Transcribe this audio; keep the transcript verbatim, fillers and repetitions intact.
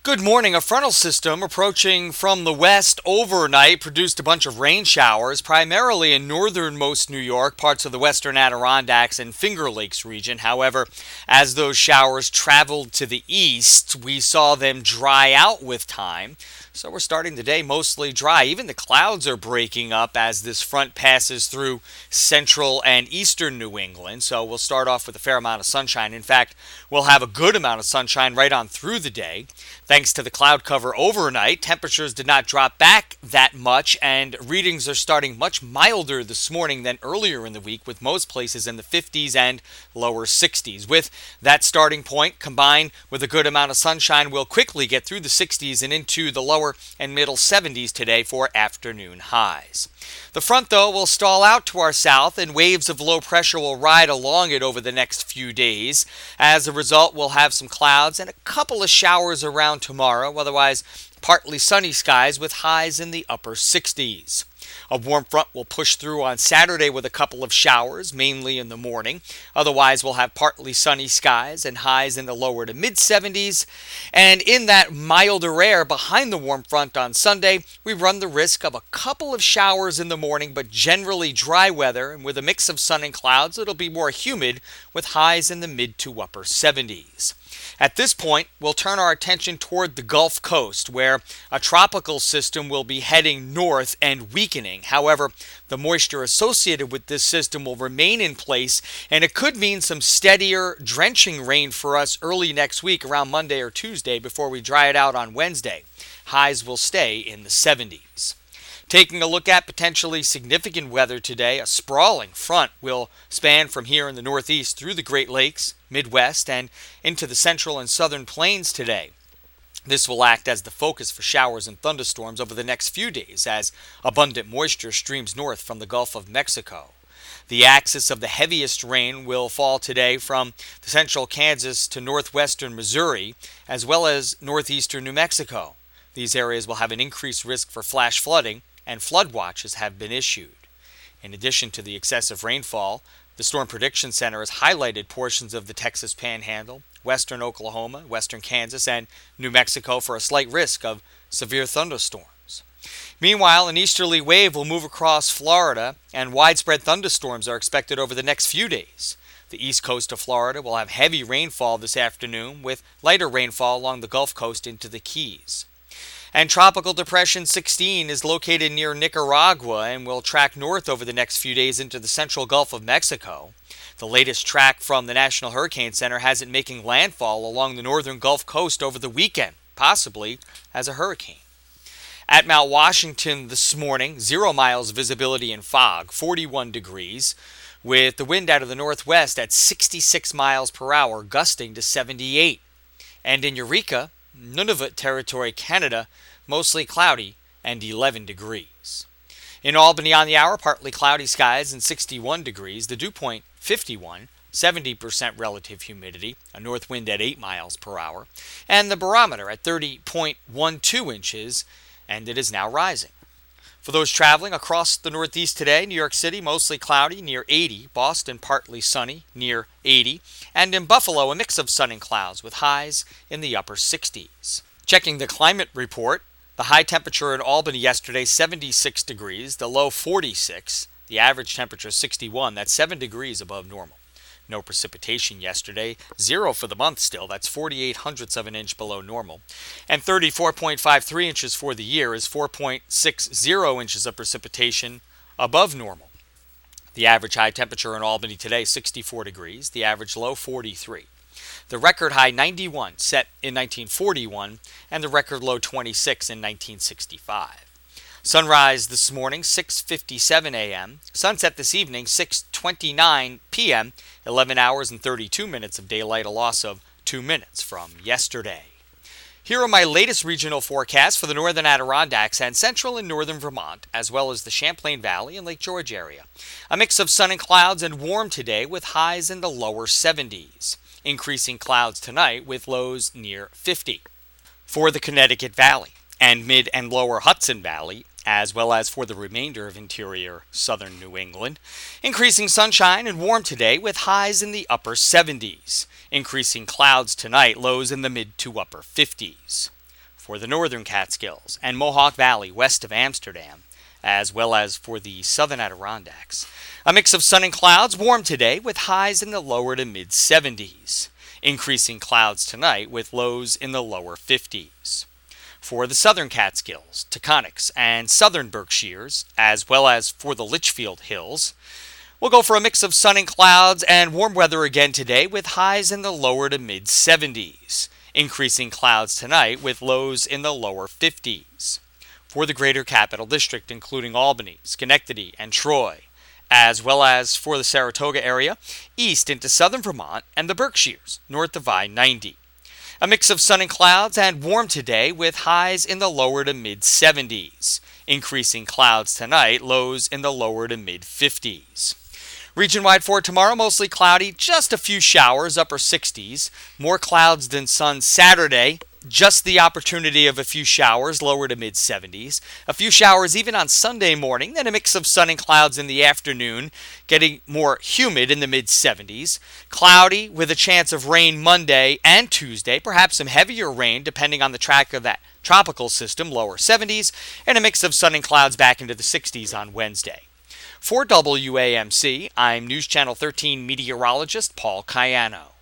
Good morning. A frontal system approaching from the west overnight produced a bunch of rain showers, primarily in northernmost New York, parts of the western Adirondacks and Finger Lakes region. However, as those showers traveled to the east, we saw them dry out with time. So we're starting the day mostly dry. Even the clouds are breaking up as this front passes through central and eastern New England. So we'll start off with a fair amount of sunshine. In fact, we'll have a good amount of sunshine right on through the day. Thanks to the cloud cover overnight, temperatures did not drop back that much, and readings are starting much milder this morning than earlier in the week, with most places in the fifties and lower sixties. With that starting point, combined with a good amount of sunshine, we'll quickly get through the sixties and into the lower and middle seventies today for afternoon highs. The front, though, will stall out to our south, and waves of low pressure will ride along it over the next few days. As a result, we'll have some clouds and a couple of showers around tomorrow, otherwise partly sunny skies with highs in the upper sixties. A warm front will push through on Saturday with a couple of showers, mainly in the morning. Otherwise, we'll have partly sunny skies and highs in the lower to mid seventies. And in that milder air behind the warm front on Sunday, we run the risk of a couple of showers in the morning, but generally dry weather. And with a mix of sun and clouds, it'll be more humid with highs in the mid to upper seventies. At this point, we'll turn our attention toward the Gulf Coast, where a tropical system will be heading north and weakening. However, the moisture associated with this system will remain in place, and it could mean some steadier, drenching rain for us early next week around Monday or Tuesday before we dry it out on Wednesday. Highs will stay in the seventies. Taking a look at potentially significant weather today, a sprawling front will span from here in the northeast through the Great Lakes, Midwest, and into the central and southern plains today. This will act as the focus for showers and thunderstorms over the next few days as abundant moisture streams north from the Gulf of Mexico. The axis of the heaviest rain will fall today from the central Kansas to northwestern Missouri, as well as northeastern New Mexico. These areas will have an increased risk for flash flooding, and flood watches have been issued. In addition to the excessive rainfall, the Storm Prediction Center has highlighted portions of the Texas Panhandle, western Oklahoma, western Kansas, and New Mexico for a slight risk of severe thunderstorms. Meanwhile, an easterly wave will move across Florida, and widespread thunderstorms are expected over the next few days. The east coast of Florida will have heavy rainfall this afternoon, with lighter rainfall along the Gulf Coast into the Keys. And Tropical Depression sixteen is located near Nicaragua and will track north over the next few days into the central Gulf of Mexico. The latest track from the National Hurricane Center has it making landfall along the northern Gulf Coast over the weekend, possibly as a hurricane. At Mount Washington this morning, zero miles visibility in fog, forty-one degrees, with the wind out of the northwest at sixty-six miles per hour, gusting to seventy-eight. And in Eureka, Nunavut Territory, Canada, mostly cloudy and eleven degrees. In Albany on the hour, partly cloudy skies and sixty-one degrees. The dew point fifty-one, seventy percent relative humidity, a north wind at eight miles per hour, and the barometer at thirty point one two inches, and it is now rising. For those traveling across the Northeast today, New York City mostly cloudy, near eighty. Boston partly sunny, near eighty. And in Buffalo, a mix of sun and clouds with highs in the upper sixties. Checking the climate report, the high temperature in Albany yesterday, seventy-six degrees. The low, forty-six. The average temperature, sixty-one. That's seven degrees above normal. No precipitation yesterday. Zero for the month still. That's forty-eight hundredths of an inch below normal. And thirty-four point five three inches for the year is four point six zero inches of precipitation above normal. The average high temperature in Albany today, sixty-four degrees. The average low, forty-three. The record high, ninety-one, set in nineteen forty-one, and the record low, twenty-six, in nineteen sixty-five. Sunrise this morning, six fifty-seven a.m. Sunset this evening, six twenty-nine p.m. eleven hours and thirty-two minutes of daylight, a loss of two minutes from yesterday. Here are my latest regional forecasts for the northern Adirondacks and central and northern Vermont, as well as the Champlain Valley and Lake George area. A mix of sun and clouds and warm today with highs in the lower seventies. Increasing clouds tonight with lows near fifty. For the Connecticut Valley and mid and lower Hudson Valley, as well as for the remainder of interior southern New England. Increasing sunshine and warm today with highs in the upper seventies. Increasing clouds tonight, lows in the mid to upper fifties. for the northern Catskills and Mohawk Valley west of Amsterdam, as well as for the southern Adirondacks. A mix of sun and clouds, warm today with highs in the lower to mid seventies. Increasing clouds tonight with lows in the lower fifties. For the southern Catskills, Taconics, and southern Berkshires, as well as for the Litchfield Hills, we'll go for a mix of sun and clouds and warm weather again today with highs in the lower to mid seventies. Increasing clouds tonight with lows in the lower fifties. For the greater capital district, including Albany, Schenectady, and Troy, as well as for the Saratoga area, east into southern Vermont and the Berkshires, north of I ninety. A mix of sun and clouds and warm today with highs in the lower to mid seventies. Increasing clouds tonight, lows in the lower to mid fifties. Region-wide for tomorrow, mostly cloudy, just a few showers, upper sixties. More clouds than sun Saturday, just the opportunity of a few showers, lower to mid seventies. A few showers even on Sunday morning, then a mix of sun and clouds in the afternoon, getting more humid in the mid seventies. Cloudy with a chance of rain Monday and Tuesday, perhaps some heavier rain depending on the track of that tropical system, lower seventies, and a mix of sun and clouds back into the sixties on Wednesday. For W A M C, I'm News Channel thirteen meteorologist Paul Cayano.